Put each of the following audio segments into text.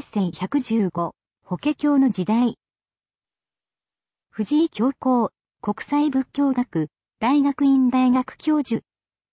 ッセイ115、法華経の時代。藤井教皇、国際仏教学、大学院大学教授。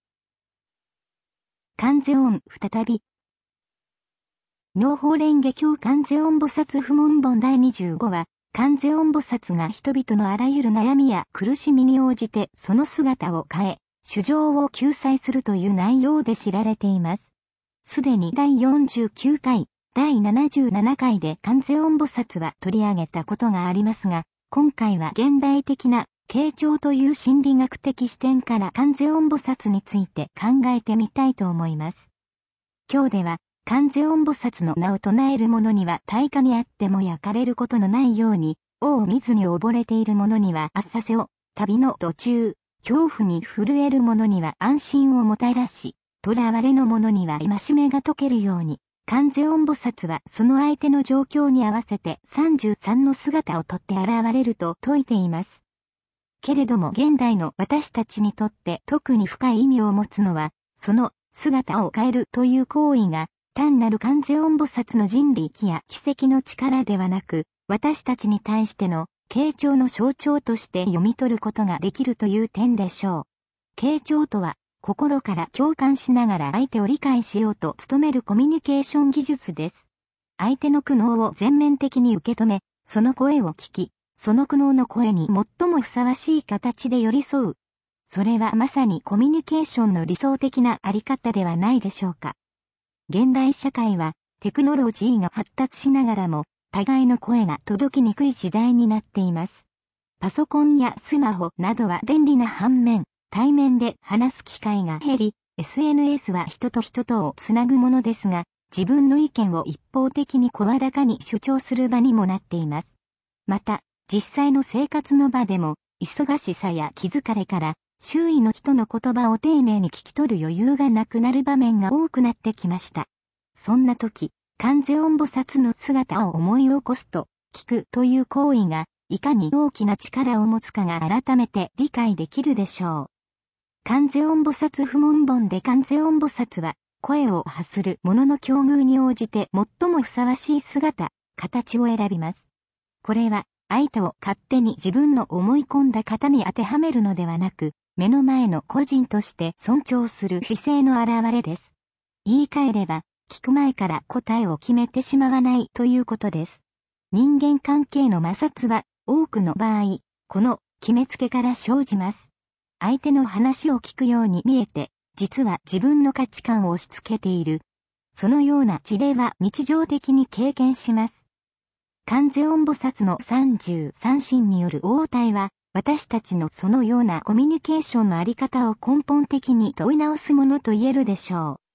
観世音再び。妙法蓮華経観世音菩薩普門本第25話、観世音菩薩が人々のあらゆる悩みや苦しみに応じてその姿を変え、衆生を救済するという内容で知られています。すでに第49回、第77回で観世音菩薩は取り上げたことがありますが、今回は現代的な傾聴という心理学的視点から観世音菩薩について考えてみたいと思います。今日では、観世音菩薩の名を唱える者には大火にあっても焼かれることのないように、大水に溺れている者には浅瀬を、旅の途中、恐怖に震える者には安心をもたらし、囚われの者には戒めが解けるように、観世音菩薩はその相手の状況に合わせて33の姿をとって現れると説いています。けれども現代の私たちにとって特に深い意味を持つのは、その姿を変えるという行為が、単なる観世音菩薩の人力や奇跡の力ではなく、私たちに対しての傾聴の象徴として読み取ることができるという点でしょう。傾聴とは、心から共感しながら相手を理解しようと努めるコミュニケーション技術です。相手の苦悩を全面的に受け止め、その声を聞き、その苦悩の声に最もふさわしい形で寄り添う。それはまさにコミュニケーションの理想的なあり方ではないでしょうか。現代社会はテクノロジーが発達しながらも互いの声が届きにくい時代になっています。パソコンやスマホなどは便利な反面、対面で話す機会が減り、SNS は人と人とをつなぐものですが、自分の意見を一方的に声高に主張する場にもなっています。また、実際の生活の場でも、忙しさや気疲れから、周囲の人の言葉を丁寧に聞き取る余裕がなくなる場面が多くなってきました。そんな時、観世音菩薩の姿を思い起こすと、聞くという行為が、いかに大きな力を持つかが改めて理解できるでしょう。観世音菩薩普門本で観世音菩薩は、声を発する者の境遇に応じて最もふさわしい姿、形を選びます。これは、相手を勝手に自分の思い込んだ型に当てはめるのではなく、目の前の個人として尊重する姿勢の表れです。言い換えれば、聞く前から答えを決めてしまわないということです。人間関係の摩擦は、多くの場合、この決めつけから生じます。相手の話を聞くように見えて、実は自分の価値観を押し付けている。そのような事例は日常的に経験します。観世音菩薩の33心による応対は、私たちのそのようなコミュニケーションのあり方を根本的に問い直すものと言えるでしょう。